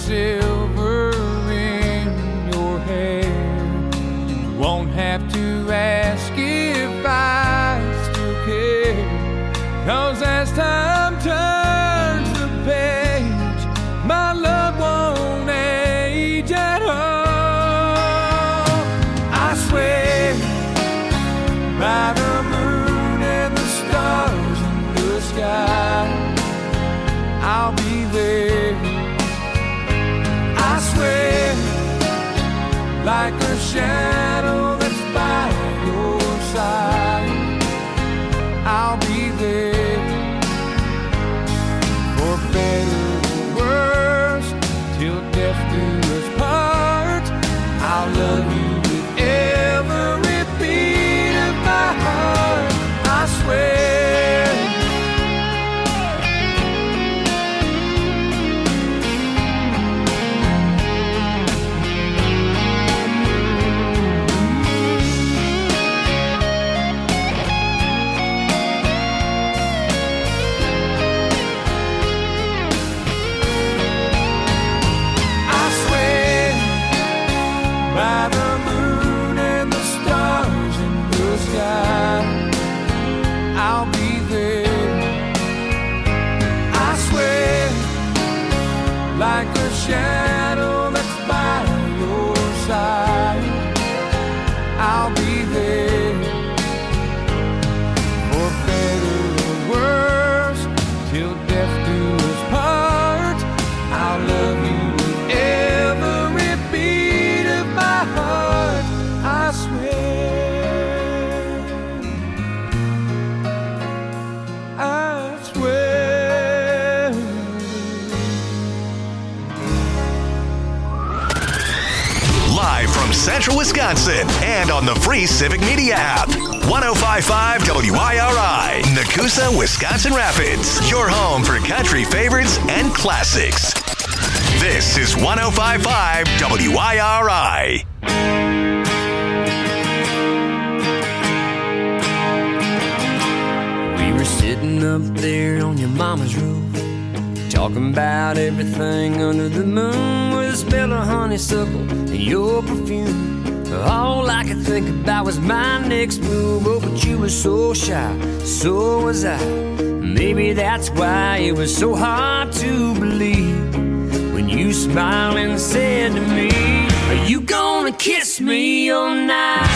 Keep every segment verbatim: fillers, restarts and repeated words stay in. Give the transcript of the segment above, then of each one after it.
silver in your hair. You won't have to ask if I still care, 'cause as time turns the page, my love won't age at all. I swear by the moon and the stars in the sky, I'll be there. I swear, like a shadow that's by your side, I'll be there. For better or worse, till death do us part, I'll love you with every beat of my heart. I swear. By the moon and the stars in the sky, I'll be there. I swear, like a shadow that's by your side, I'll be there. For better or worse, till death do us part, I'll love you with every beat of my heart. I swear, I swear. Live from Central Wisconsin and on the free Civic Media app. one oh five point five W I R I, Nakusa, Wisconsin Rapids. Your home for country favorites and classics. This is one oh five point five W I R I. We were sitting up there on your mama's roof, talking about everything under the moon, with a smell of honeysuckle and your perfume. All I could think about was my next move. Oh, but you were so shy, so was I. Maybe that's why it was so hard to believe when you smiled and said to me, are you gonna kiss me all night?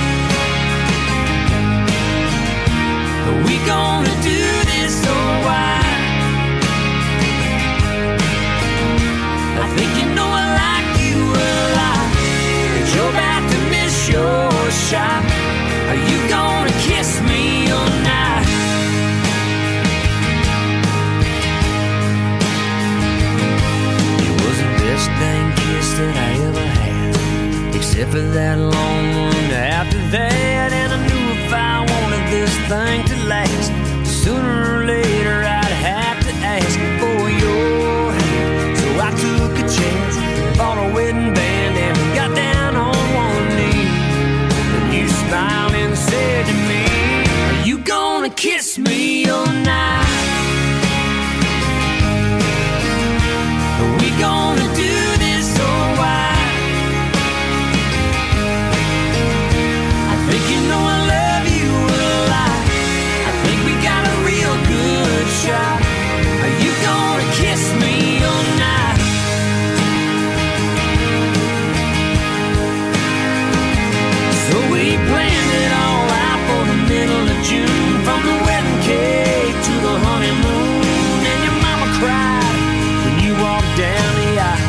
Are we gonna do this or why? I think you know I like you a lot, but you're about to miss your shot. Are you gonna kiss me all night? It was the best dang kiss that I ever had, except for that long one after that. And I knew if I wanted this thing to last, sooner or later I'd have to ask for your hand. So I took a chance, bought a wedding band, and got down on one knee. And you smiled and said to me, are you gonna kiss me all night? Are we gonna do this or why? I think you know I love you a lot. I think we got a real good shot. Are you gonna kiss me all night? So we planned it all out for the middle of June, from the wedding cake to the honeymoon. And your mama cried when you walked down the aisle.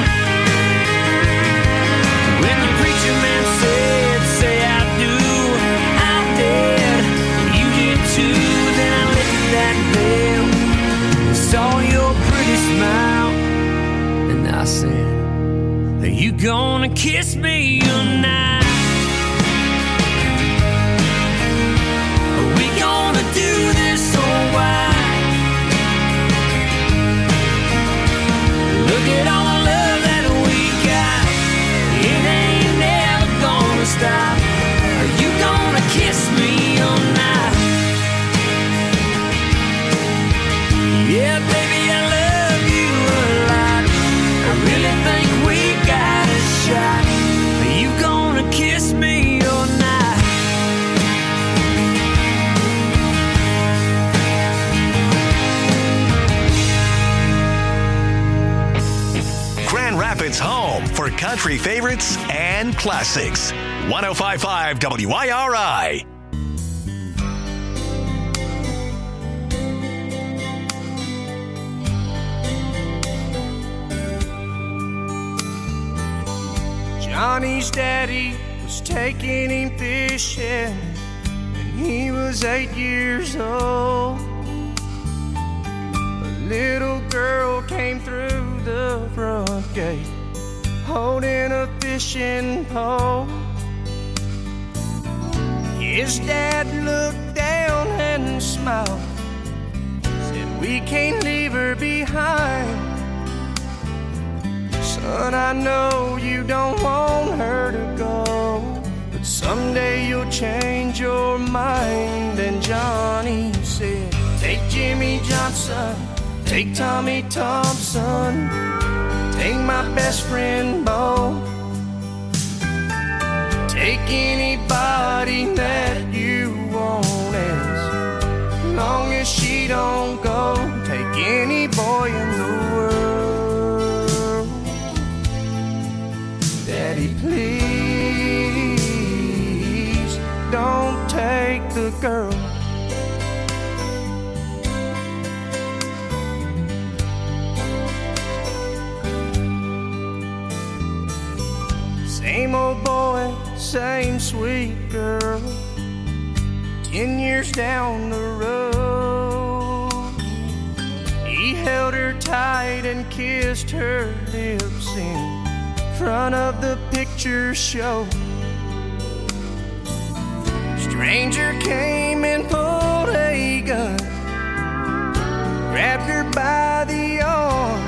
When the preacher man said, say I do, I did, you did too. Then I lifted that veil and saw your pretty smile, and I said, are you gonna kiss me tonight? Are we gonna do this or why? Look at all the love that we got, it ain't never gonna stop. Are you gonna kiss me all night? Yeah, baby, I love you a lot. I really country favorites and classics. one oh five point five W I R I. Johnny's daddy was taking him fishing when he was eight years old. A little girl came through the front gate holding a fishing pole. His dad looked down and smiled, said, "We can't leave her behind. Son, I know you don't want her to go, but someday you'll change your mind." And Johnny said, "Take Jimmy Johnson, take Tommy Thompson, take my best friend Bo, take anybody that you want, as long as she don't go. Take any boy in the world. Daddy, please don't take the girl." Same old boy, same sweet girl, ten years down the road. He held her tight and kissed her lips in front of the picture show. Stranger came and pulled a gun, grabbed her by the arm,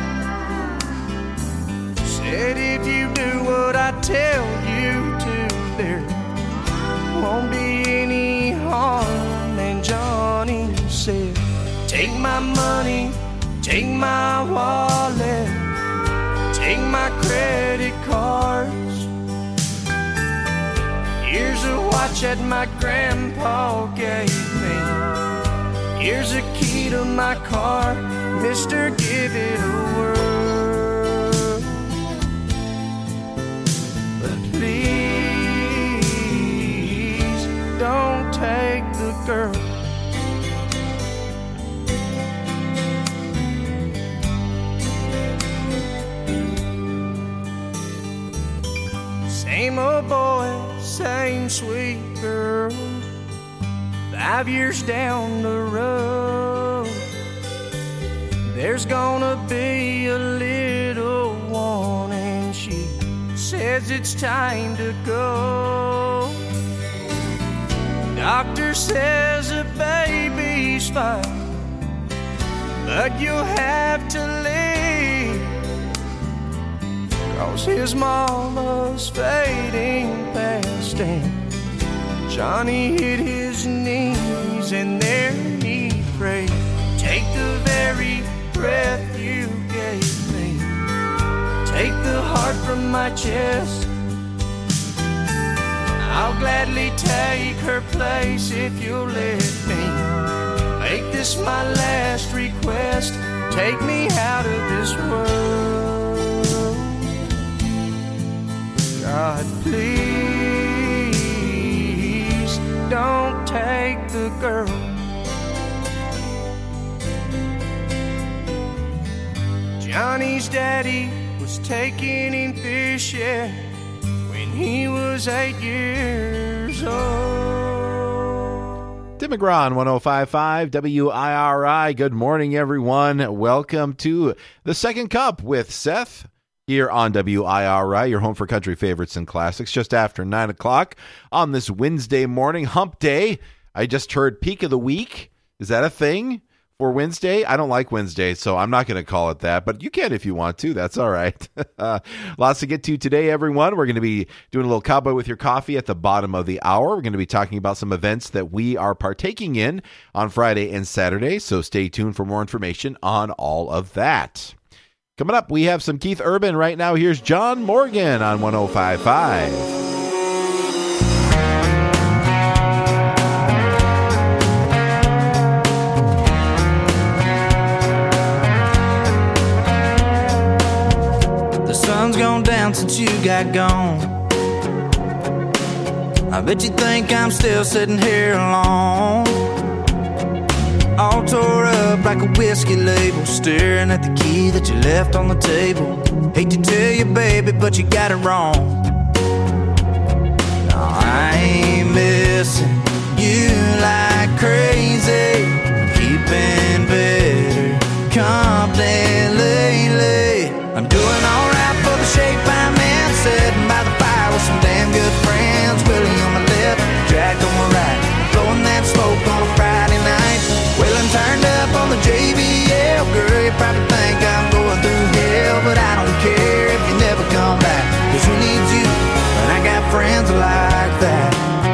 said, "If you do what I tell you to, there won't be any harm." And Johnny said, "Take my money, take my wallet, take my credit cards. Here's a watch that my grandpa gave me. Here's a key to my car. Mister, give it a whirl. But please don't take the girl." Same old boy, same sweet girl, five years down the road. There's gonna be a little one, and she says it's time to go. Doctor says the baby's fine, but you'll have to leave, 'cause his mama's fading fast. And Johnny hit his knees, and there he prayed, "Take the very breath you gave me, take the heart from my chest. I'll gladly take her place if you'll let me. Make this my last request, take me out of this world. God, please don't take the girl." Johnny's daddy was taking him fishing when he was eight years old. Tim McGraw on one oh five point five W I R I. Good morning, everyone. Welcome to the Second Cup with Seth here on W I R I, your home for country favorites and classics, just after nine o'clock on this Wednesday morning, hump day. I just heard peak of the week. Is that a thing for Wednesday? I don't like Wednesday, so I'm not going to call it that, but you can if you want to. That's all right. uh, lots to get to today, everyone. We're going to be doing a little cowboy with your coffee at the bottom of the hour. We're going to be talking about some events that we are partaking in on Friday and Saturday, so stay tuned for more information on all of that. Coming up, we have some Keith Urban. Right now, here's John Morgan on one oh five point five. sun's gone down since you got gone. I bet you think I'm still sitting here alone, all tore up like a whiskey label, staring at the key that you left on the table. Hate to tell you, baby, but you got it wrong. No, I ain't missing you like crazy. I'm keeping better company lately. I'm doing alright for the shape I'm in, sitting by the fire with some damn good friends. Willie on my left, Jack on my right, blowing that smoke on a Friday night. Waylon turned up on the J B L. Girl, you probably think I'm going through hell, but I don't care if you never come back, 'cause who needs you when I got friends like that?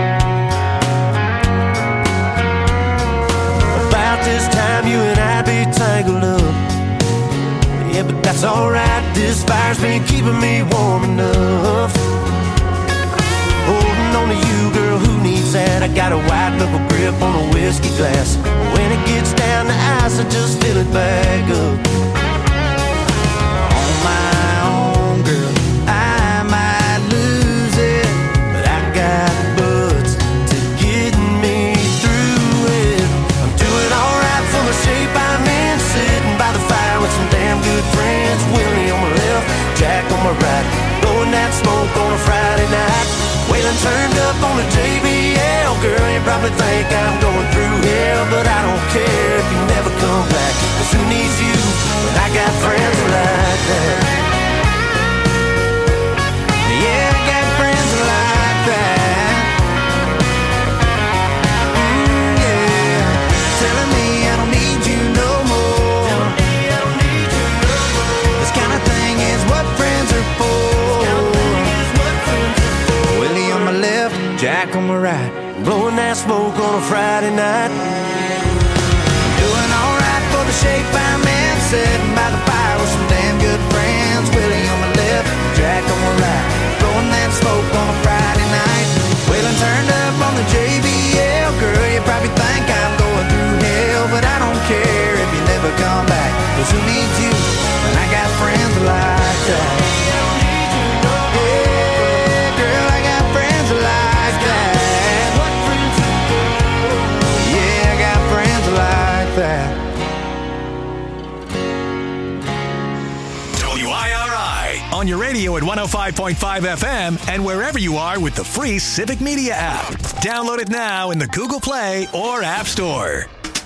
About this time you and I'd be tangled up, yeah, but that's alright. This fire's been keeping me warm enough. Holding on to you, girl, who needs that? I got a wide knuckle grip on a whiskey glass. When it gets down to ice, I just fill it back up. On my own, girl, I might lose it, but I got butts to get me through it. I'm doing alright for the shape I'm in, sitting by the fire with some damn good friends. Willie on my left, Jack on my right, blowing that smoke on a Friday night. Waylon turned up on the J B L. Girl, you probably think I'm going through hell, but I don't care if you never come back, 'cause who needs you when I got friends like that? Yeah, I got friends like that. Mm, yeah, telling me I don't need you no more. This kind of thing is what friends are for. Willie on my left, Jack on my right, blowing that smoke on a Friday night. Doing alright for the shape I'm in, sitting by the fire with some damn good friends. Willie on my left, Jack on my right, blowing that smoke on a Friday night. Waylon turned up on the J B L. Girl, you probably think I'm going through hell, but I don't care if you never come back, 'cause who needs you when I got friends like that? W I R I on your radio at one oh five point five F M and wherever you are with the free Civic Media app. Download it now in the Google Play or App Store.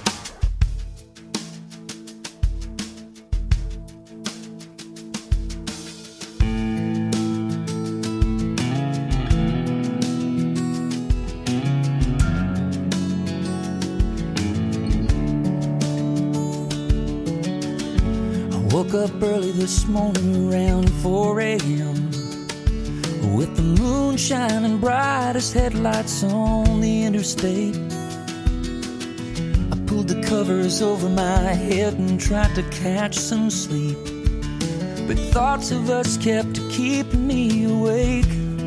Woke up early this morning around four a.m. with the moon shining bright as headlights on the interstate. I pulled the covers over my head and tried to catch some sleep, but thoughts of us kept keeping me awake.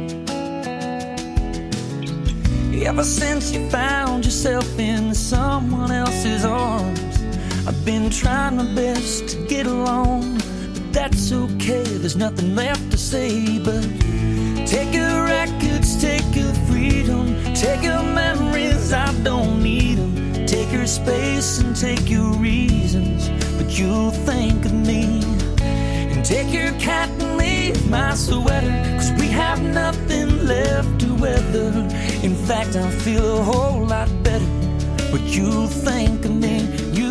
Ever since you found yourself in someone else's arms, I've been trying my best to get along, but that's okay, there's nothing left to say. But take your records, take your freedom, take your memories, I don't need them. Take your space and take your reasons, but you'll think of me. And take your cat and leave my sweater, 'cause we have nothing left to weather. In fact, I feel a whole lot better, but you'll think of me. You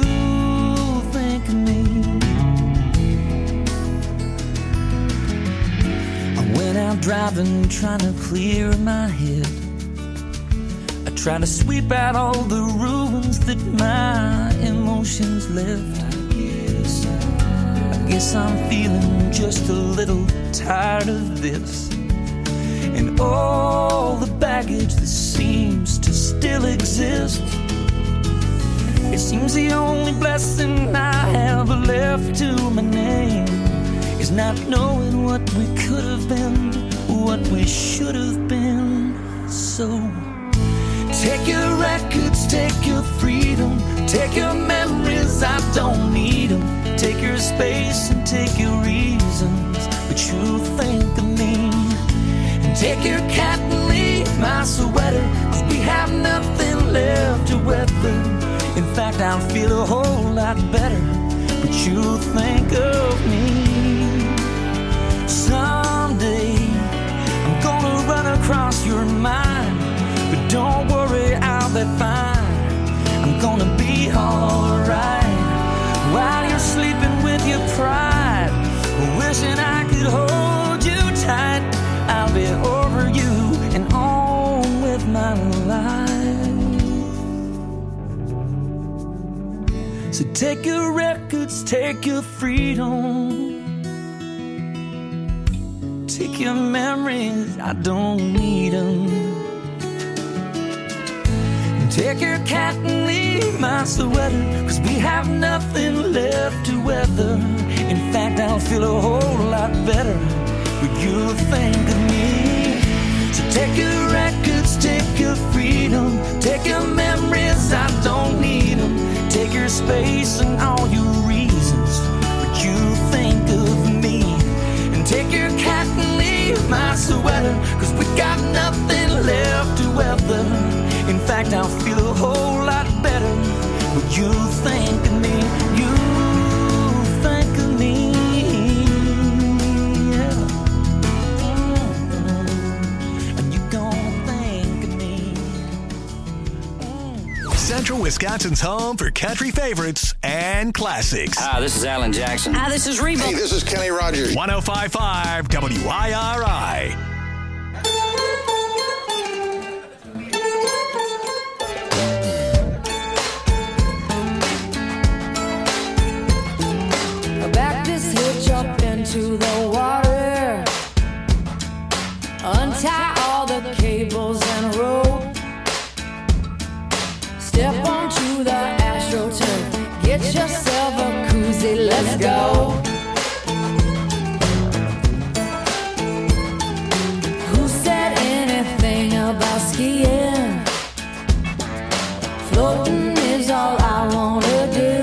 out driving, trying to clear my head. I try to sweep out all the ruins that my emotions left. I guess, I guess I'm feeling just a little tired of this, and all the baggage that seems to still exist. It seems the only blessing I have left to my name is not knowing what we could have been, what we should have been. So take your records, take your freedom, take your memories, I don't need them. Take your space and take your reasons, but but you think of me. And take your cat and leave my sweater, 'cause we have nothing left to weather. In fact, I'll feel a whole lot better, but you think of me. Someday I'm gonna run across your mind, but don't worry, I'll be fine. I'm gonna be alright while you're sleeping with your pride, wishing I could hold you tight. I'll be over you and on with my life. So take your records, take your freedom, take your memories, I don't need them. Take your cat and leave my sweater, 'cause we have nothing left to weather. In fact, I'll feel a whole lot better when you think of me. So take your records, take your freedom, take your memories, I don't need them. Take your space and all your reasons, but you think of me. And take your cat and leave my sweater, 'cause we got nothing left to weather. In fact, I'll feel a whole lot better when you think of me. You think of me, yeah. Mm-hmm. And you gonna think of me. Mm. Central Wisconsin's home for country favorites and classics. Hi, this is Alan Jackson. Hi, this is Reba. Hey, this is Kenny Rogers. one oh five point five W I R I. To the water, untie all the cables and rope, step onto the AstroTurf, get yourself a koozie, let's go. Who said anything about skiing? Floating is all I wanna do.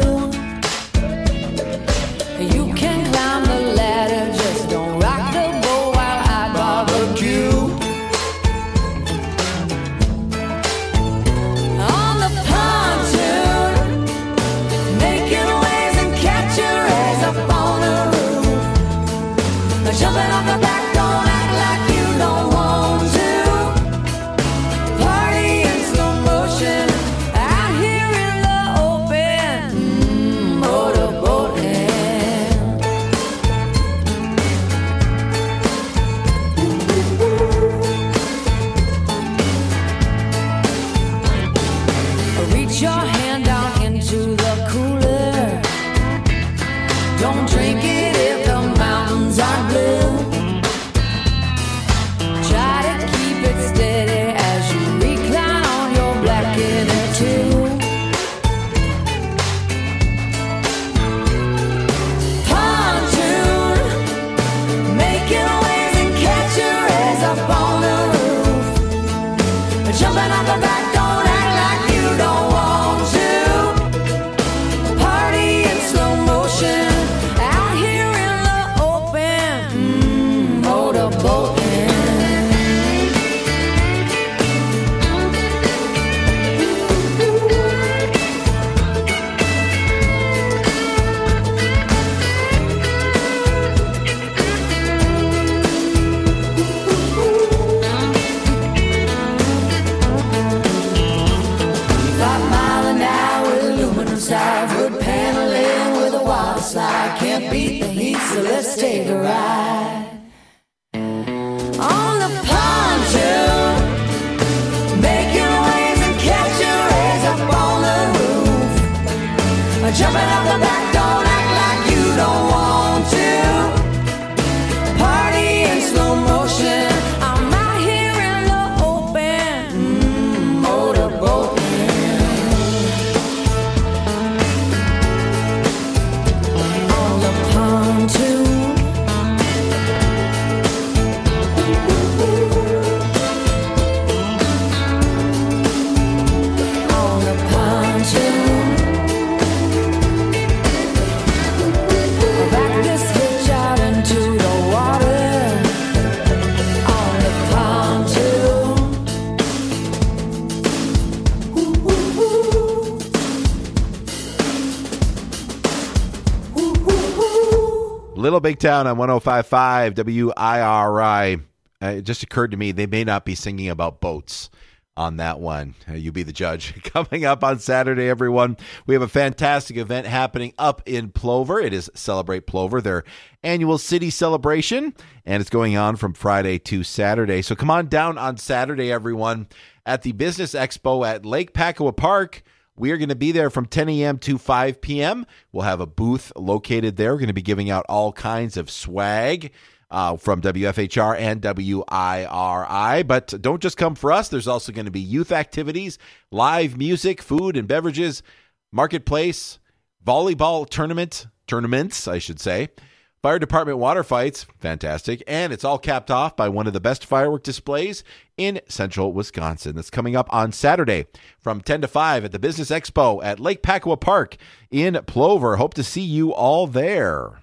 You can climb the ladder, just don't rock the boat while I barbecue. On the pontoon, making waves and catching rays up on the roof. Jumping off the back, don't act like you don't want to. Party in slow motion, out here in the open. Mm, motorboating. Reach your hand down into the cooler. Don't drink it if the mountains are blue. Try to keep it steady as you recline on your black inner tube. Pontoon, making waves and catching rays up on the roof. Jumping off the back, don't act like you don't want to. Party in slow motion, out here in the open. Mm, motorboating. Big Town on one oh five point five W I R I. Uh, it just occurred to me they may not be singing about boats on that one. Uh, you be the judge. Coming up on Saturday, everyone, we have a fantastic event happening up in Plover. It is Celebrate Plover, their annual city celebration, and it's going on from Friday to Saturday. So come on down on Saturday, everyone, at the Business Expo at Lake Packowa Park. We are going to be there from ten a.m. to five p.m. We'll have a booth located there. We're going to be giving out all kinds of swag Uh, from W F H R and W I R I. But don't just come for us. There's also going to be youth activities, live music, food and beverages, marketplace, volleyball tournament, tournaments, I should say, fire department water fights, fantastic, and it's all capped off by one of the best firework displays in central Wisconsin. That's coming up on Saturday from ten to five at the Business Expo at Lake Packowa Park in Plover. Hope to see you all there.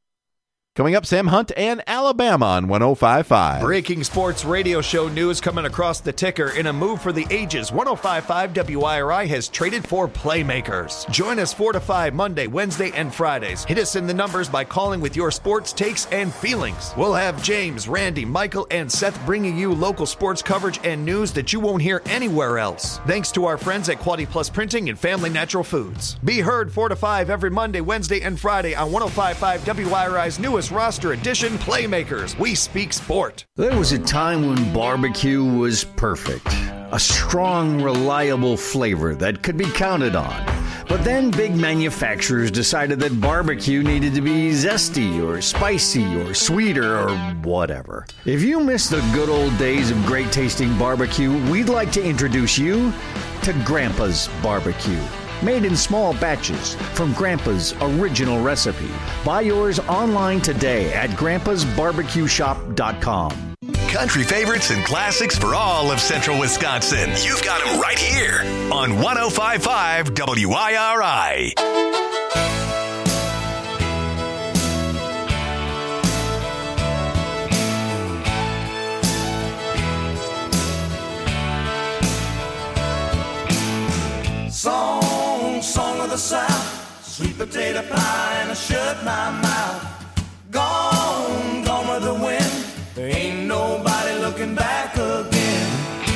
Coming up, Sam Hunt and Alabama on one oh five point five. Breaking sports radio show news coming across the ticker. In a move for the ages, one oh five point five W I R I has traded for playmakers. Join us four to five Monday, Wednesday, and Fridays. Hit us in the numbers by calling with your sports takes and feelings. We'll have James, Randy, Michael, and Seth bringing you local sports coverage and news that you won't hear anywhere else. Thanks to our friends at Quality Plus Printing and Family Natural Foods. Be heard four to five every Monday, Wednesday, and Friday on one oh five point five W I R I's newest roster edition, Playmakers. We speak sport. There was a time when barbecue was perfect. A strong, reliable flavor that could be counted on. But then big manufacturers decided that barbecue needed to be zesty or spicy or sweeter or whatever. If you miss the good old days of great tasting barbecue, we'd like to introduce you to Grandpa's Barbecue. Made in small batches from Grandpa's original recipe. Buy yours online today at grandpas barbecue shop dot com. Country favorites and classics for all of central Wisconsin. You've got them right here on one oh five point five W I R I. Song, song of the South, sweet potato pie and I shut my mouth. Gone, gone with the wind, there ain't nobody looking back again.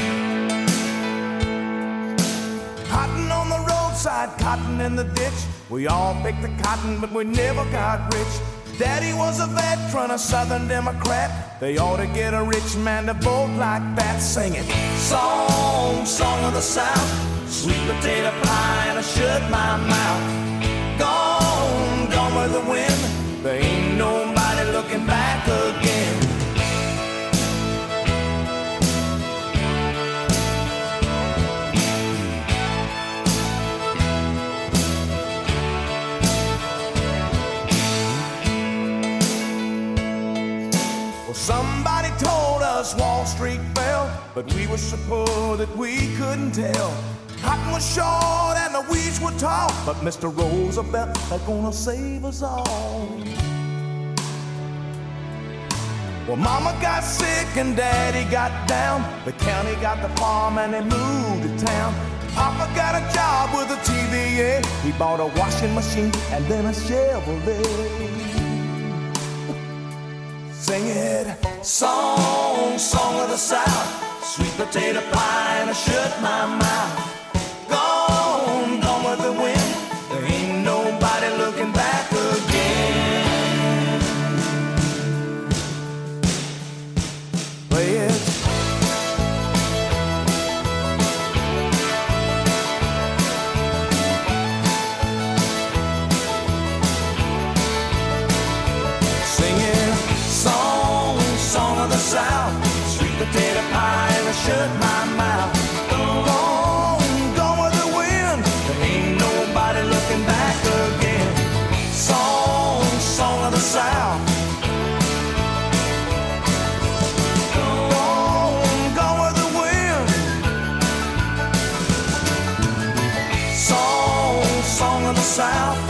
Cotton on the roadside, cotton in the ditch. We all picked the cotton, but we never got rich. Daddy was a veteran, a Southern Democrat. They ought to get a rich man to vote like that. Singing, song, song of the South, sweet potato pie and I shut my mouth. Gone, gone with the wind, there ain't nobody looking back again. Well, somebody told us Wall Street fell, but we were so poor that we couldn't tell. Cotton was short and the weeds were tall, but Mister Roosevelt is gonna save us all. Well, Mama got sick and Daddy got down. The county got the farm and they moved to town. Papa got a job with a T V A. He bought a washing machine and then a Chevrolet. Sing it, song, song of the South, sweet potato pie and I shut my mouth. Gone, gone with the wind, there ain't nobody looking back again. Play it. Singing, song, song of the South, sweet potato pie and I shut my mouth. Gone, gone with the wind, there ain't nobody looking back again. Song, song of the South. Gone, gone with the wind. Song, song of the South.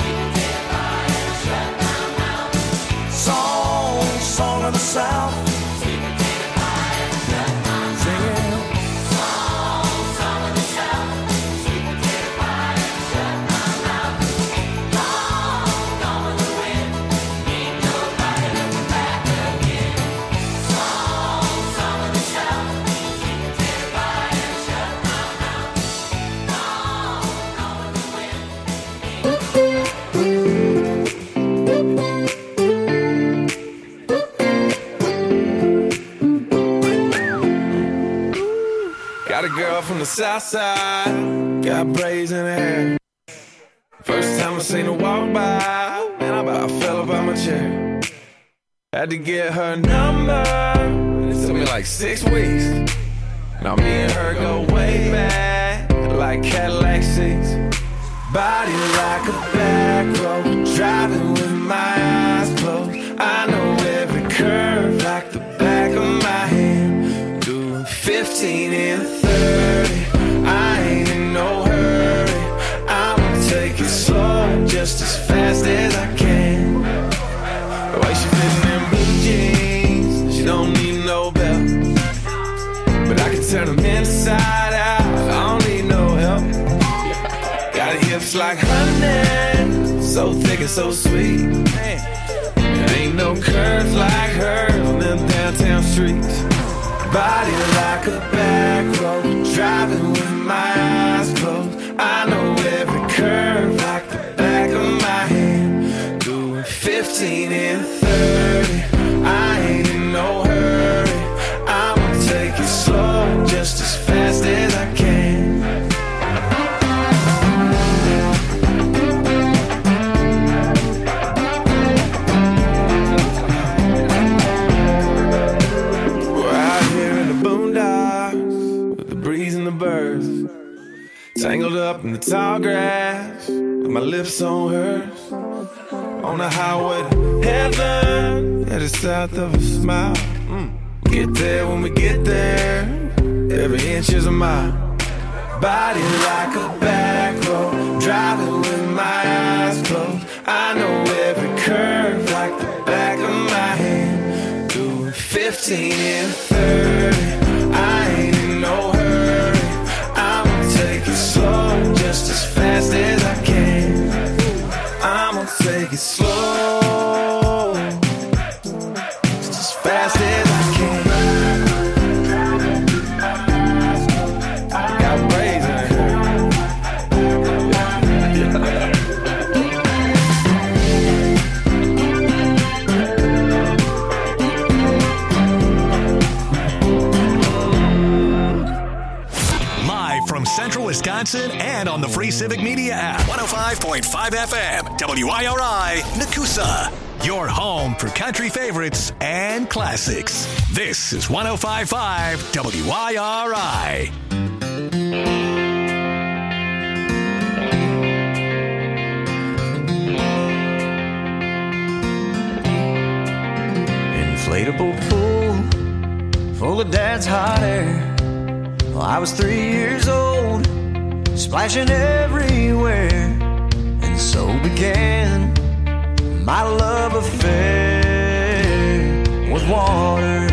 Song, song of the South. Got a girl from the south side, got braids in her hair. First time I seen her walk by, man, I about fell up out my chair. Had to get her number, it took me like six weeks. Now me and her go way back, like Cadillac seats. Body like a back road, driving with my eyes closed. I know every curve like the back of my hand. Doing fifteen and thirty, I ain't in no hurry. I'ma take it slow, just as fast as I can. The way she fitting in blue jeans, she don't need no belt. But I can turn them inside out, I don't need no help. Got hips like honey, so thick and so sweet. There ain't no curves like hers on them downtown streets. Body like a back road, driving with my eyes closed. I know every curve like the back of my hand. Doing fifteen and thirty, I ain't in no hurry. I'ma take it slow, just as fast as I can. Tangled up in the tall grass, with my lips on hers. On the highway to heaven, headed south of a smile. Mm. Get there when we get there, every inch is a mile. Body like a back road, driving with my eyes closed. I know every curve like the back of my hand. Doing fifteen and thirty, I ain't in no hurry. I'ma take it slow, just as fast as I can. I'ma take it slow, just as fast as I can. Got braids in her hair. Live from Central Wisconsin and on the free Civic Media app. one oh five point five F M, W I R I, Nakusa. Your home for country favorites and classics. This is one oh five point five W I R I. Inflatable pool full of dad's hot air. Well, I was three years old, splashing everywhere, and so began my love affair with water.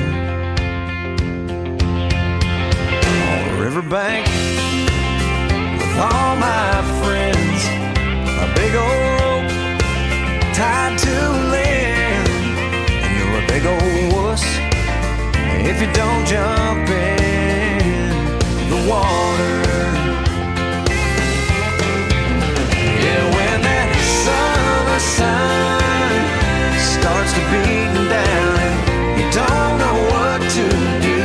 On the riverbank with all my friends, a big old rope tied to land, and you're a big old wuss if you don't jump in the water. Yeah, when that summer sun starts to beat down and you don't know what to do,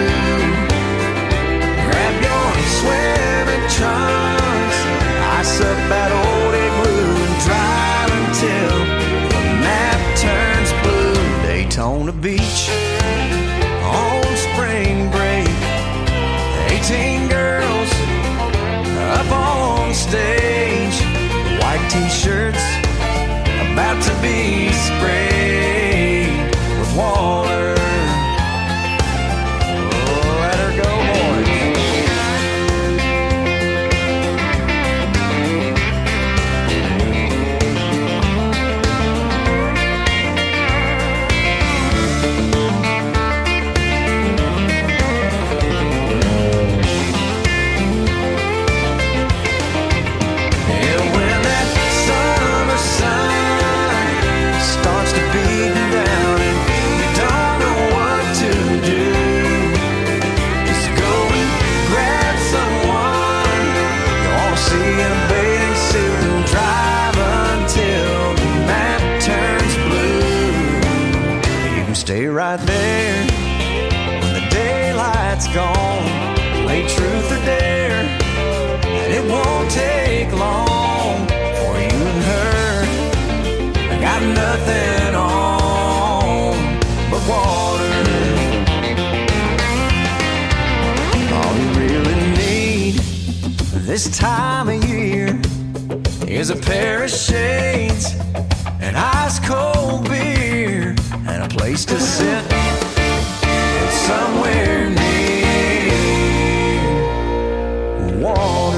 grab your swimming trunks, ice up that old igloo, and drive until the map turns blue. Daytona Beach on spring break, eighteen girls up on stage, white t-shirts about to be sprayed with water. Oh, let her go, sun starts to beat down and you don't know take long for you and her. I got nothing on but water. All you really need this time of year is a pair of shades, an ice cold beer, and a place to sit somewhere near water.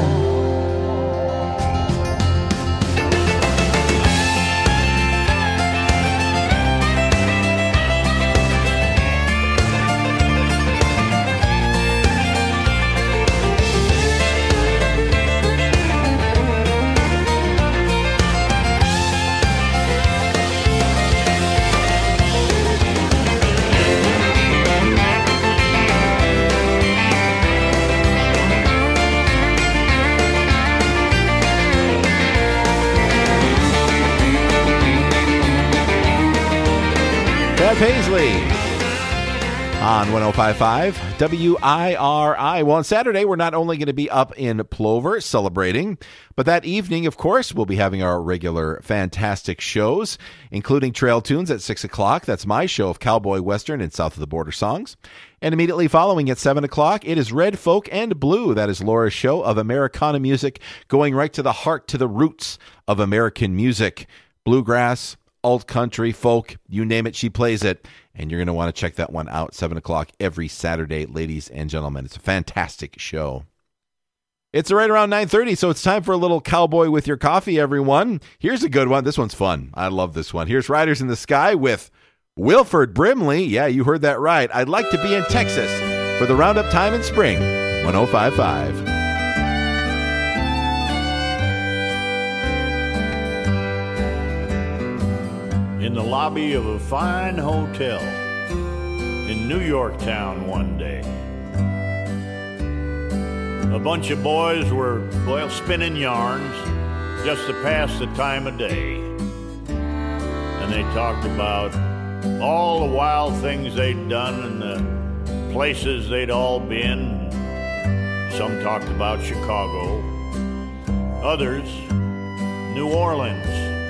Beth Paisley on one oh five point five W I R I. Well, on Saturday, we're not only going to be up in Plover celebrating, but that evening, of course, we'll be having our regular fantastic shows, including Trail Tunes at six o'clock. That's my show of cowboy, western, and south of the border songs. And immediately following at seven o'clock, it is Red Folk and Blue. That is Laura's show of Americana music, going right to the heart, to the roots of American music. Bluegrass, alt country, folk, you name it, she plays it. And you're going to want to check that one out, seven o'clock every Saturday, ladies and gentlemen. It's a fantastic show. It's right around nine thirty, so it's time for a little Cowboy with Your Coffee, everyone. Here's a good one. This one's fun. I love this one. Here's Riders in the Sky with Wilford Brimley. Yeah, you heard that right. I'd like to be in Texas for the roundup time in spring. one oh five point five. In the lobby of a fine hotel in New York Town one day, a bunch of boys were, well, spinning yarns just to pass the time of day. And they talked about all the wild things they'd done and the places they'd all been. Some talked about Chicago, others New Orleans.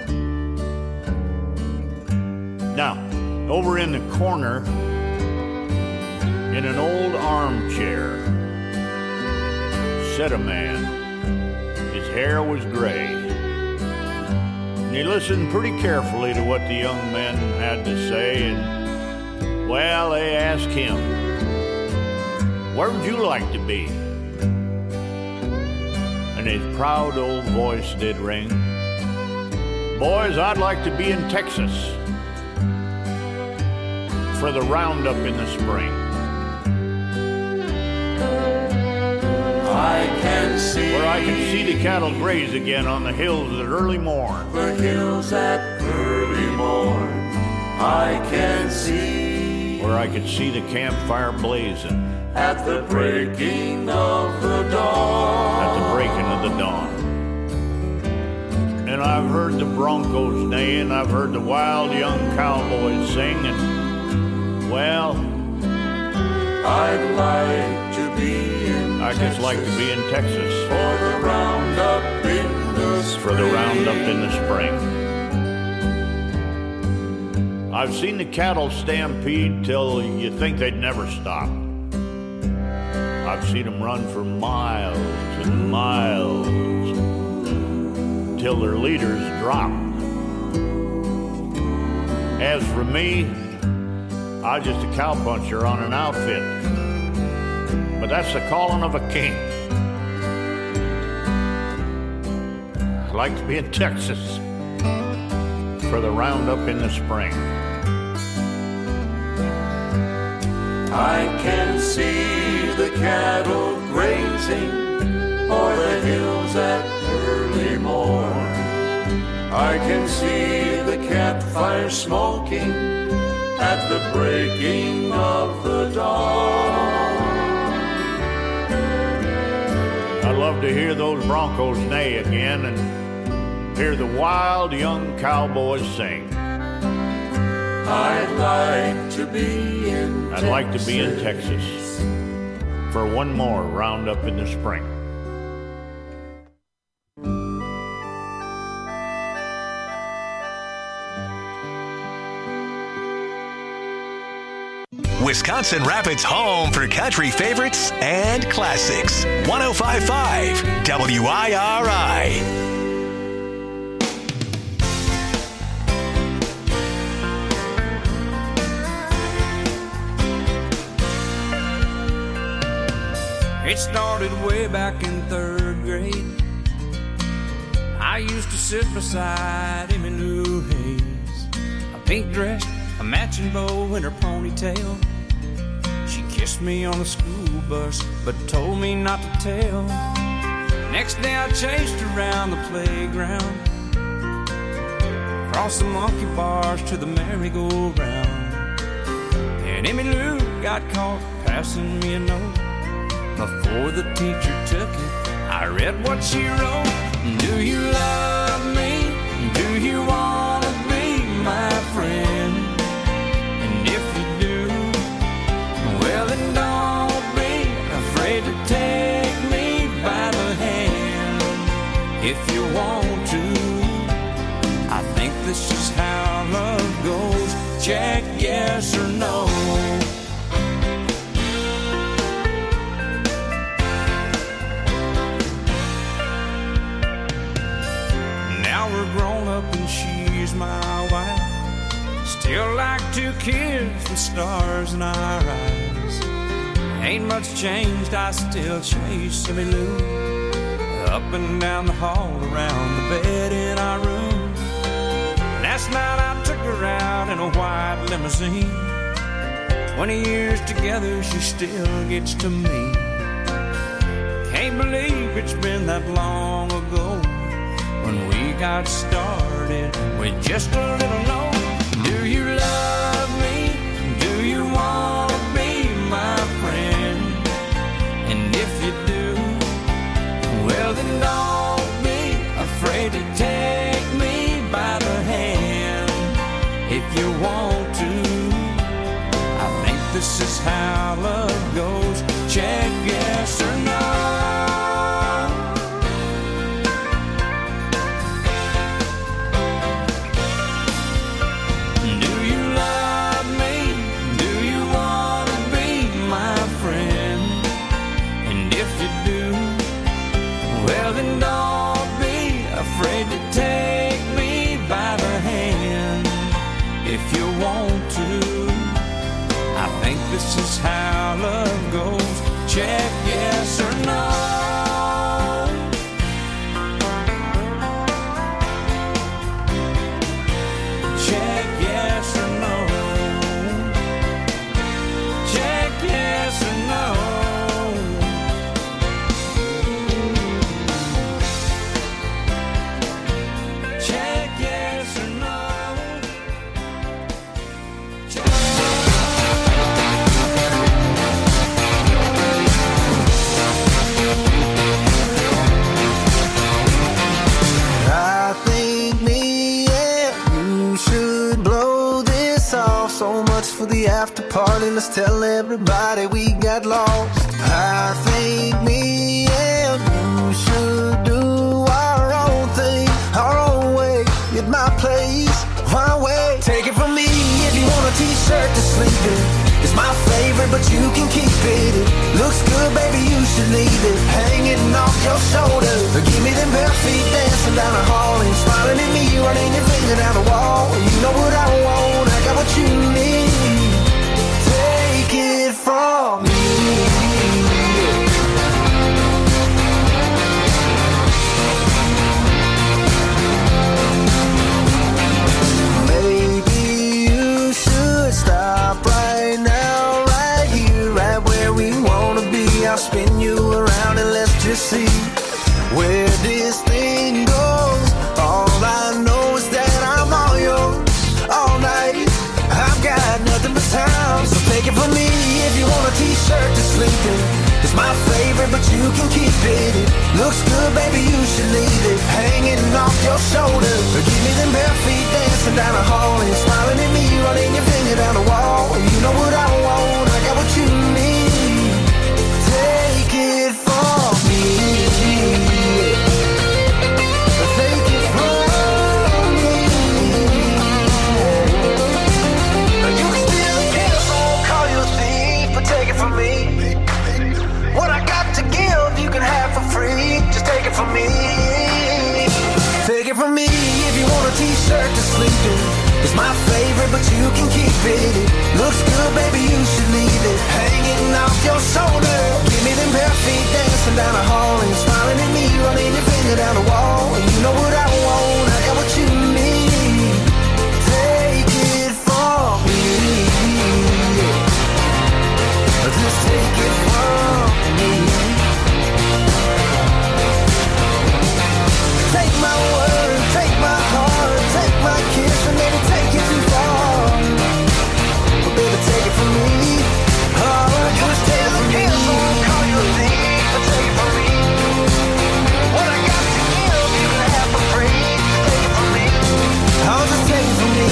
Now, over in the corner, in an old armchair, sat a man. His hair was gray. And he listened pretty carefully to what the young men had to say, and, well, they asked him, where would you like to be? And his proud old voice did ring, boys, I'd like to be in Texas for the roundup in the spring. I can see where I can see the cattle graze again on the hills at early morn. The hills at early morn. I can see where I could see the campfire blazing at the breaking of the dawn. At the breaking of the dawn. And I've heard the broncos neigh, and I've heard the wild young cowboys sing, and well, I'd like to be in I Texas just like to be in Texas for the roundup in the spring. For the roundup in the spring. I've seen the cattle stampede till you think they'd never stop. I've seen them run for miles and miles till their leaders drop. As for me, I'm just a cowpuncher on an outfit. But that's the calling of a king. I'd like to be in Texas for the roundup in the spring. I can see the cattle grazing o'er the hills at early morn. I can see the campfire smoking at the breaking of the dawn. I love to hear those broncos neigh again and hear the wild young cowboys sing. I'd like to be in I'd Texas. like to be in Texas for one more roundup in the spring. Wisconsin Rapids' home for country favorites and classics. one oh five point five W I R I. It started way back in third grade. I used to sit beside Emmy Lou Hayes, a pink dress, a matching bow in her ponytail. She kissed me on the school bus, but told me not to tell. Next day I chased her around the playground, across the monkey bars to the merry-go-round. And Emmy Lou got caught passing me a note. Before the teacher took it, I read what she wrote. Do you love me? Do you want to be my friend? And if you do, well then don't be afraid to take me by the hand. If you want to, I think this is how love goes. Check yes or no. Grown up and she's my wife. Still like two kids with stars in our eyes. Ain't much changed, I still chase Emmy Lou up and down the hall, around the bed in our room. Last night I took her out in a white limousine. Twenty years together, she still gets to me. Can't believe it's been that long ago when we got started with just a little note. Do you love me? Do you want to be my friend? And if you do, well then don't be afraid to take me by the hand. If you want to, I think this is how love goes. Check yes or no. This is how love goes. Check yes or no. Check yes or no. Check yes or no. Check yes or no. For the after party, let's tell everybody we got lost. I think me and you should do our own thing, our own way, at my place, my way. Take it from me, if you want a t-shirt to sleep in, it's my favorite, but you can keep it. It looks good, baby, you should leave it hanging off your shoulder. Give me them bare feet dancing down the hall and smiling at me, running your finger down the wall. You know what I want, I got what you need. Take it from me. Maybe you should stop right now, right here, right where we wanna be. I'll spin you around and let's just see where this thing goes. All I know is that I'm all yours all night. I've got nothing but time, so take it from me. If you want a t-shirt to sleep in, it's my favorite, but you can keep it. It looks good, baby, you should leave it hanging off your shoulder. Give me them bare feet dancing down the hall and smiling at me, running your finger down the wall. You know what I want, I got what you need. Take it from me. Take it from me. You can still get a phone call, you'll see from me. Take it from me if you want a t-shirt to sleep in. It's my favorite, but you can keep it. It looks good, baby, you should leave it hanging off your shoulder. Give me them bare feet dancing down the hall, and you're smiling at me, running your finger down the wall. And you know what I want, I got what you need. Take it from me. Just take it from me. Take my word, take my heart, take my kiss, and maybe take it too far. But baby, take it from me. Oh, just take it from me. Call you a thief, but take it from me. What I got to give, you can have for free. Take it from me. Oh, just take it from me.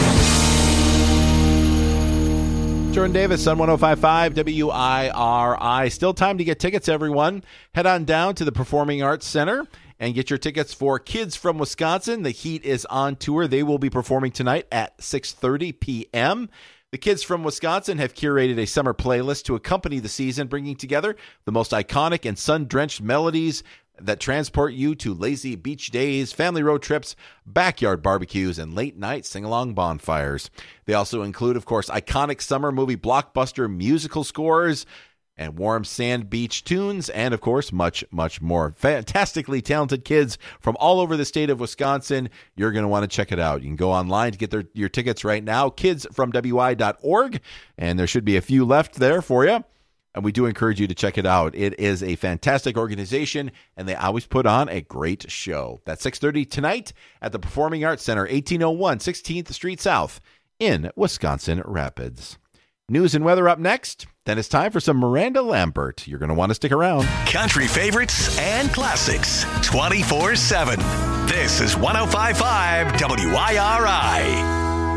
Jordan Davis on one oh five point five W I R I. Still time to get tickets, everyone. Head on down to the Performing Arts Center and get your tickets for Kids from Wisconsin. The Heat is on tour. They will be performing tonight at six thirty p.m. The Kids from Wisconsin have curated a summer playlist to accompany the season, bringing together the most iconic and sun-drenched melodies that transport you to lazy beach days, family road trips, backyard barbecues, and late-night sing-along bonfires. They also include, of course, iconic summer movie blockbuster musical scores and warm sand beach tunes, and, of course, much, much more. Fantastically talented kids from all over the state of Wisconsin. You're going to want to check it out. You can go online to get their, your tickets right now, kids from w i dot org, and there should be a few left there for you. And we do encourage you to check it out. It is a fantastic organization, and they always put on a great show. That's six thirty tonight at the Performing Arts Center, eighteen oh one sixteenth Street South in Wisconsin Rapids. News and weather up next. Then it's time for some Miranda Lambert. You're going to want to stick around. Country favorites and classics twenty-four seven. This is one oh five point five W I R I.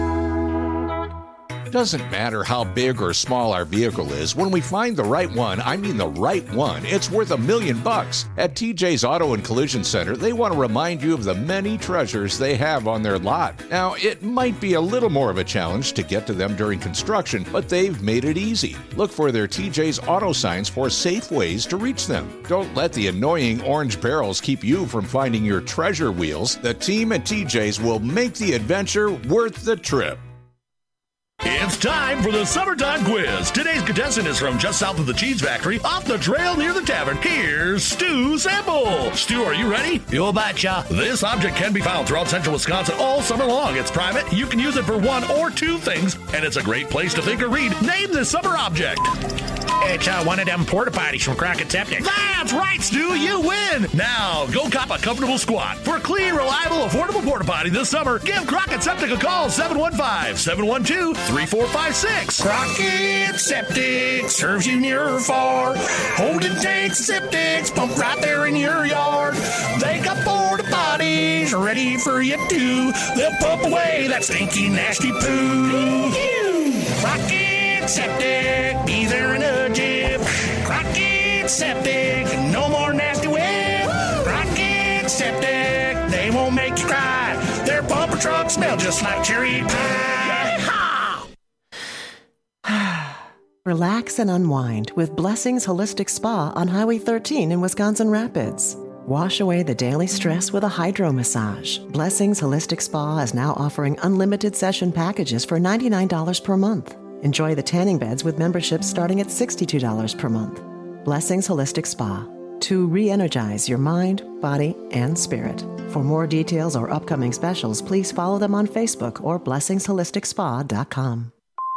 Doesn't matter how big or small our vehicle is, when we find the right one, I mean the right one, it's worth a million bucks. At T J's Auto and Collision Center, they want to remind you of the many treasures they have on their lot. Now, it might be a little more of a challenge to get to them during construction, but they've made it easy. Look for their T J's Auto signs for safe ways to reach them. Don't let the annoying orange barrels keep you from finding your treasure wheels. The team at T J's will make the adventure worth the trip. It's time for the Summertime Quiz. Today's contestant is from just south of the cheese factory, off the trail near the tavern. Here's Stu Sample. Stu, are you ready? You betcha. This object can be found throughout central Wisconsin all summer long. It's private. You can use it for one or two things, and it's a great place to think or read. Name this summer object. It's uh, one of them porta potties from Crockett Septic. That's right, Stu. You win. Now, go cop a comfortable squat. For a clean, reliable, affordable porta potty this summer, give Crockett Septic a call, seven one five, seven one two, three four five six. Crockett Septic serves you near or far. Holding tanks, septics, pump right there in your yard. They got porta potties ready for you too. They'll pump away that stinky, nasty poo. Crockett Septic, be there in a jiff. Crockett Septic, no more nasty whip. Crockett Septic, they won't make you cry. Their bumper trucks smell just like cherry pie. Relax and unwind with Blessings Holistic Spa on Highway thirteen in Wisconsin Rapids. Wash away the daily stress with a hydro massage. Blessings Holistic Spa is now offering unlimited session packages for ninety-nine dollars per month. Enjoy the tanning beds with memberships starting at sixty-two dollars per month. Blessings Holistic Spa, to re-energize your mind, body, and spirit. For more details or upcoming specials, please follow them on Facebook or blessings holistic spa dot com.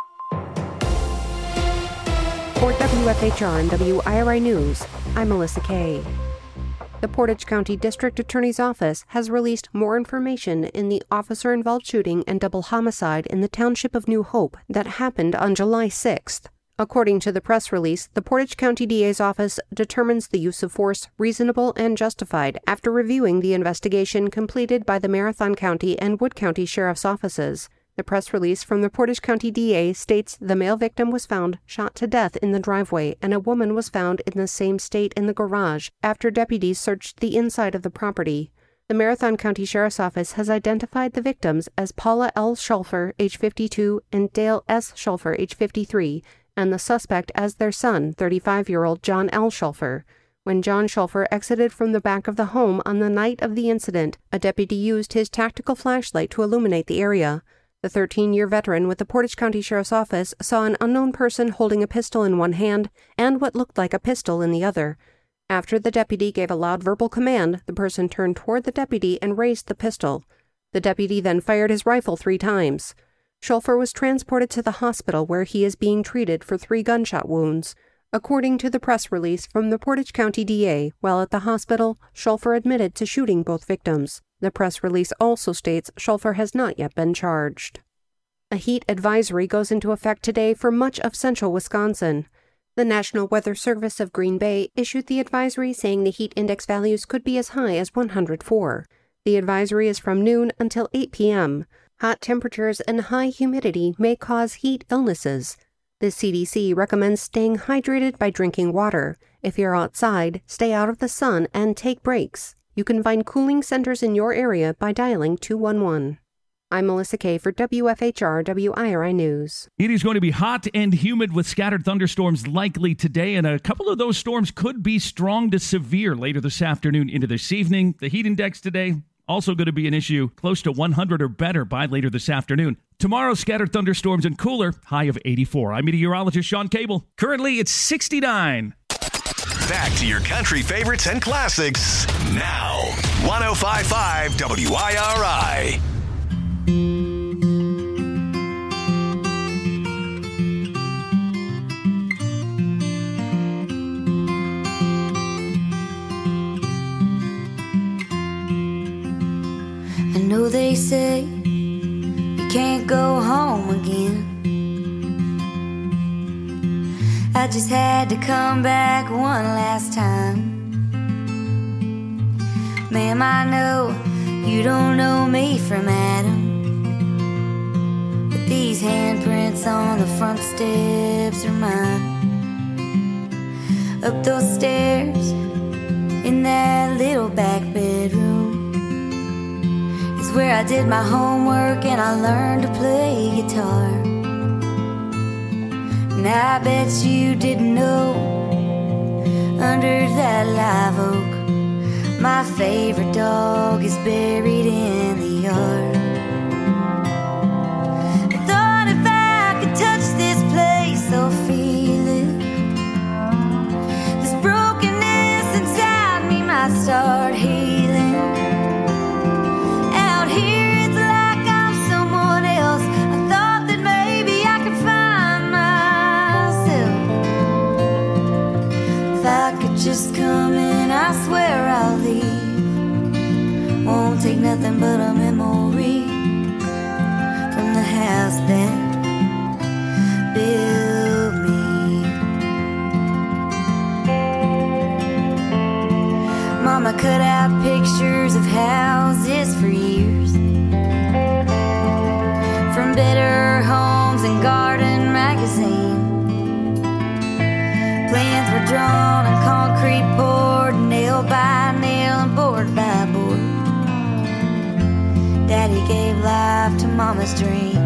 For W F H R and W I R I News, I'm Melissa Kay. The Portage County District Attorney's Office has released more information in the officer-involved shooting and double homicide in the township of New Hope that happened on July sixth. According to the press release, the Portage County D A's office determines the use of force reasonable and justified after reviewing the investigation completed by the Marathon County and Wood County Sheriff's offices. The press release from the Portage County D A states the male victim was found shot to death in the driveway and a woman was found in the same state in the garage after deputies searched the inside of the property. The Marathon County Sheriff's Office has identified the victims as Paula L. Schulfer, age fifty-two, and Dale S. Schulfer, age fifty-three, and the suspect as their son, thirty-five-year-old John L. Schulfer. When John Schulfer exited from the back of the home on the night of the incident, a deputy used his tactical flashlight to illuminate the area. The thirteen-year veteran with the Portage County Sheriff's Office saw an unknown person holding a pistol in one hand and what looked like a pistol in the other. After the deputy gave a loud verbal command, the person turned toward the deputy and raised the pistol. The deputy then fired his rifle three times. Schulfer was transported to the hospital where he is being treated for three gunshot wounds. According to the press release from the Portage County D A, while at the hospital, Schulfer admitted to shooting both victims. The press release also states Schulfer has not yet been charged. A heat advisory goes into effect today for much of central Wisconsin. The National Weather Service of Green Bay issued the advisory saying the heat index values could be as high as one hundred four. The advisory is from noon until eight p.m. Hot temperatures and high humidity may cause heat illnesses. The C D C recommends staying hydrated by drinking water. If you're outside, stay out of the sun and take breaks. You can find cooling centers in your area by dialing two one one. I'm Melissa Kay for W F H R W I R I News. It is going to be hot and humid with scattered thunderstorms likely today, and a couple of those storms could be strong to severe later this afternoon into this evening. The heat index today also going to be an issue, close to one hundred or better by later this afternoon. Tomorrow, scattered thunderstorms and cooler, high of eighty-four. I'm meteorologist Sean Cable. Currently, it's sixty-nine. Back to your country favorites and classics now. one oh five point five W I R I. I know they say you can't go home again. I just had to come back one last time. Ma'am, I know you don't know me from Adam, but these handprints on the front steps are mine. Up those stairs in that little back bedroom is where I did my homework and I learned to play guitar. And I bet you didn't know, under that live oak, my favorite dog is buried in the yard. I thought if I could touch this place or feel it, this brokenness inside me might start healing. Out here it's like I'm someone else. I thought that maybe I could find myself. If I could just come in, I swear I'll leave. Won't take nothing but a memory from the house that built me. Mama cut out pictures of houses for years, from Better Homes and Garden magazine. Plans were drawn on concrete poured, nail by nail and board by board. Daddy gave life to Mama's dream.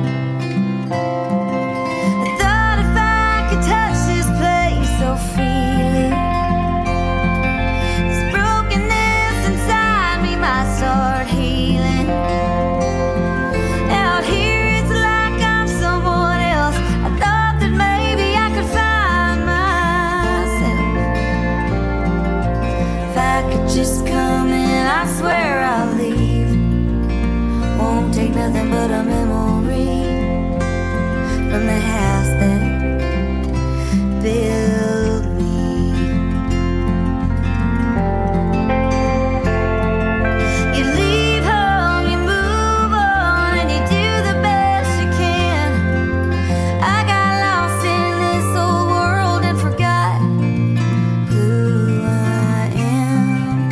I thought if I could touch this place or feel it, this brokenness inside me might start healing. Out here it's like I'm someone else. I thought that maybe I could find myself. If I could just come in, I swear I'll leave. Won't take nothing but a memory from the house that built me. You leave home, you move on, and you do the best you can. I got lost in this old world and forgot who I am.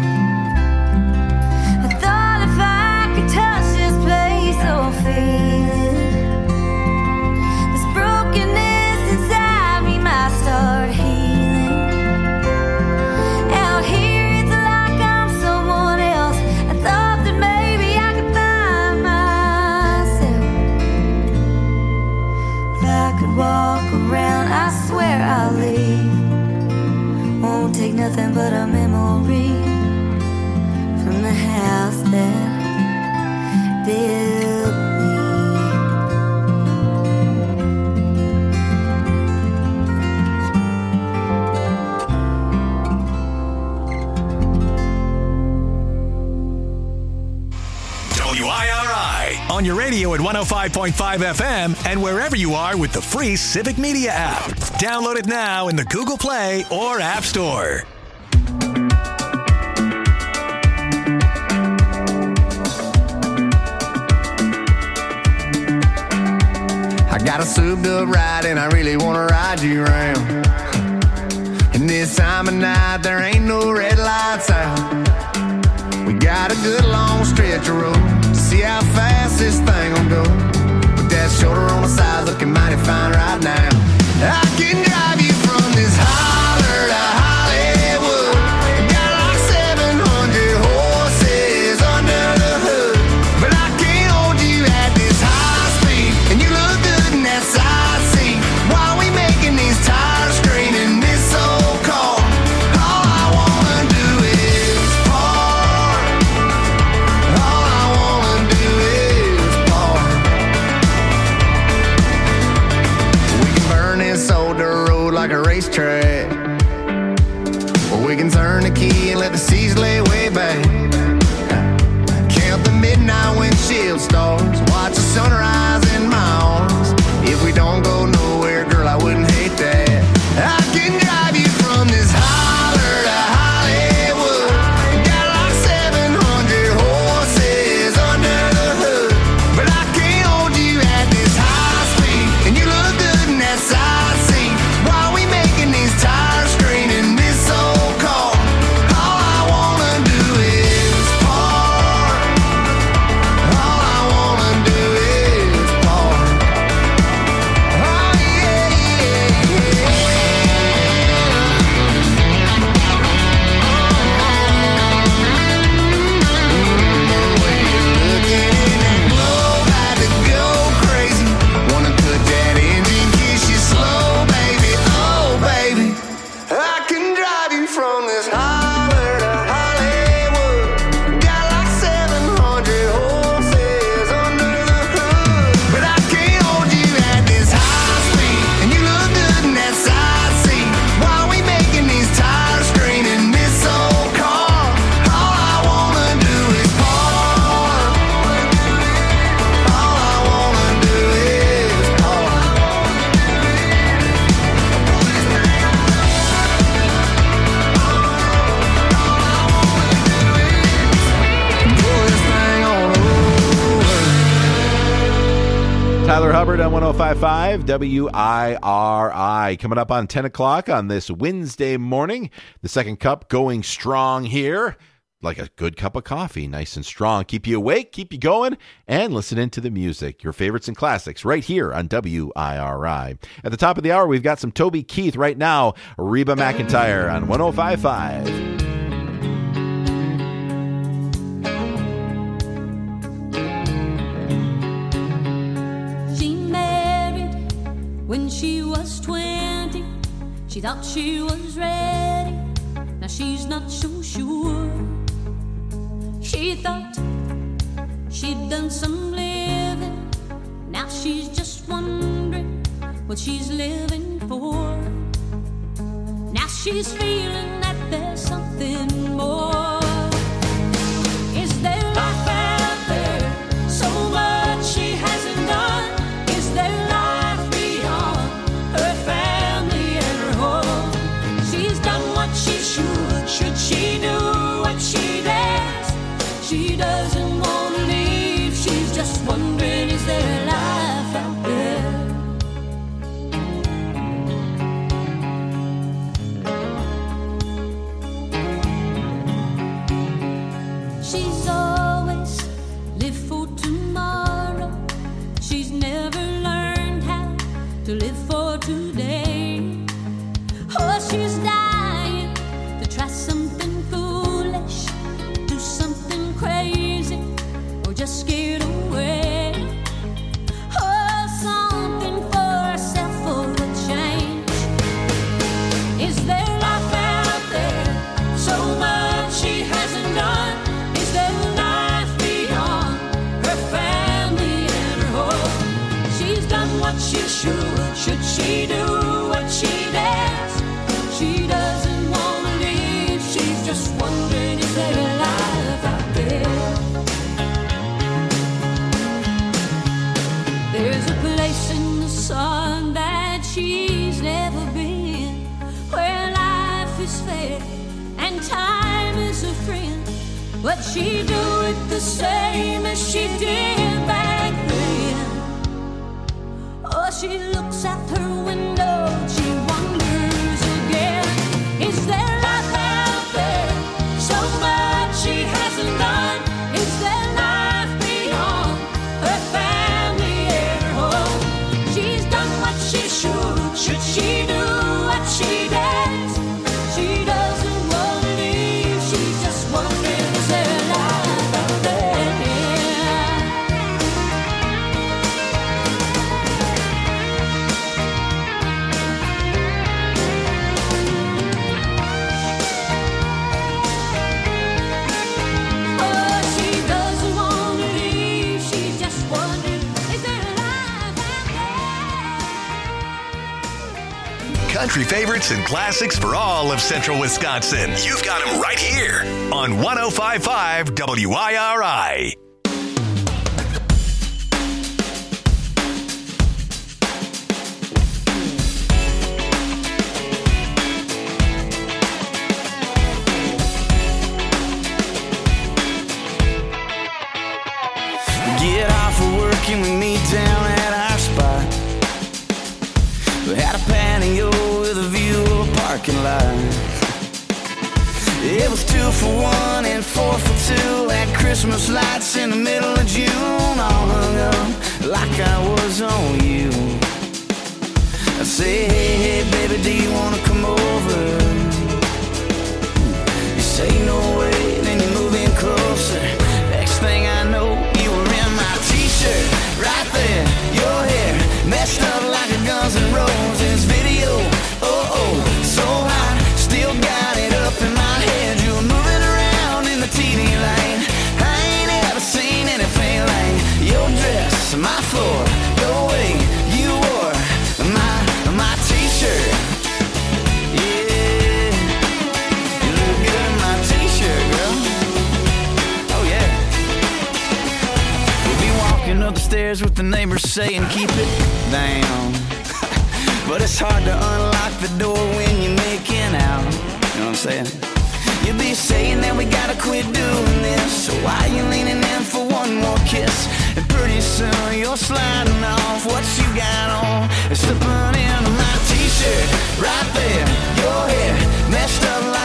I thought if I could touch this place or feel it, this broken nothing but a memory from the house that built me. W I R I on your radio at one oh five point five F M and wherever you are with the free Civic Media app. Download it now in the Google Play or App Store. I got a souped up ride and I really want to ride you around. And this time of night there ain't no red lights out. We got a good long stretch of road to see how fast this thing will go. With that shoulder on the side looking mighty fine right now. I can drive you from this holler to Hollywood. Got like seven hundred horses under the hood. But I can't hold you at this high speed. And you look good in that side seat. While we making these tires scream in this old car. All I wanna do is park. All I wanna do is park. We can burn this old dirt road like a racetrack. Or we can turn the key and let the seas lay way back. Count the midnight windshield stars. Watch the sunrise in my arms. If we don't go nowhere, girl, I wouldn't hate that. I can drive you from this holler to Hollywood. Got like seven hundred horses under the hood. But I can't hold you at this high speed. And you look good in that side seat. While we making these tires scream in this old car. All I wanna do is park. All I wanna do is park. Oh yeah, yeah, yeah. The way you're looking in that globe, had to go crazy. Wanna cut that engine, kiss you slow, baby. Oh, baby. I can drive you from this holler to Hollywood. Got like seven hundred horses under the hood. But I can't hold you at this high speed. And you look good in that side seat. While we making these tires scream in this old car. All I wanna do is park. All I wanna do is park. Pull this thing on over. Tyler Hubbard on one oh five point five W I R I. Coming up on ten o'clock on this Wednesday morning. The second cup going strong here. Like a good cup of coffee, nice and strong. Keep you awake, keep you going, and listening to the music. Your favorites and classics right here on W I R I. At the top of the hour, we've got some Toby Keith right now. Reba McEntire on one oh five point five. She married when she was twenty. She thought she was ready. Now she's not so sure. She thought she'd done some living. Now she's just wondering what she's living for. Now she's feeling that there's something more. Is there life out there? So much she hasn't done. Is there life beyond her family and her home? She's done what she should. Should she do what she does? She doesn't want to leave. She's just wondering, is there life out there? Should she do what she does? She doesn't want to leave. She's just wondering, is there a life out there? There's a place in the sun that she's never been, where life is fair and time is a friend. But she do it the same as she did back then. Oh, she looks out her window, she wonders again, is there life out there? So much she hasn't done. Is there life beyond her family and her home? She's done what she should. Should she do what she does? She doesn't want to leave. She's just wondering, is there life out there? Oh, she doesn't want to leave. She's just wondering, is there life out there? Country favorites and classics for all of central Wisconsin. You've got them right here on one oh five point five W I R I. We get off of work and we meet down at our spot. We had a patio with a view of a parking lot. It was two for one and four for two. Had Christmas lights in the middle of June, all hung up like I was on you. I say, hey, hey, baby, do you wanna come over? You say no way, then you move in closer. Next thing I know, you were in my t-shirt, right there. Your hair messed up like a Guns N' Roses video. Oh, oh, so hot, still got it up in my head. You were moving around in the T V light. I ain't ever seen anything like your dress, my floor, the way you wore my, my t-shirt. Yeah, you look good in my t-shirt, girl. Oh, yeah. We'll be walking up the stairs with the neighbors saying, keep it down. But it's hard to unlock the door when you're making out. You know what I'm saying? You'll be saying that we gotta quit doing this. So why you leaning in for one more kiss? And pretty soon you're sliding off what you got on and slipping into my t-shirt right there. Your hair messed up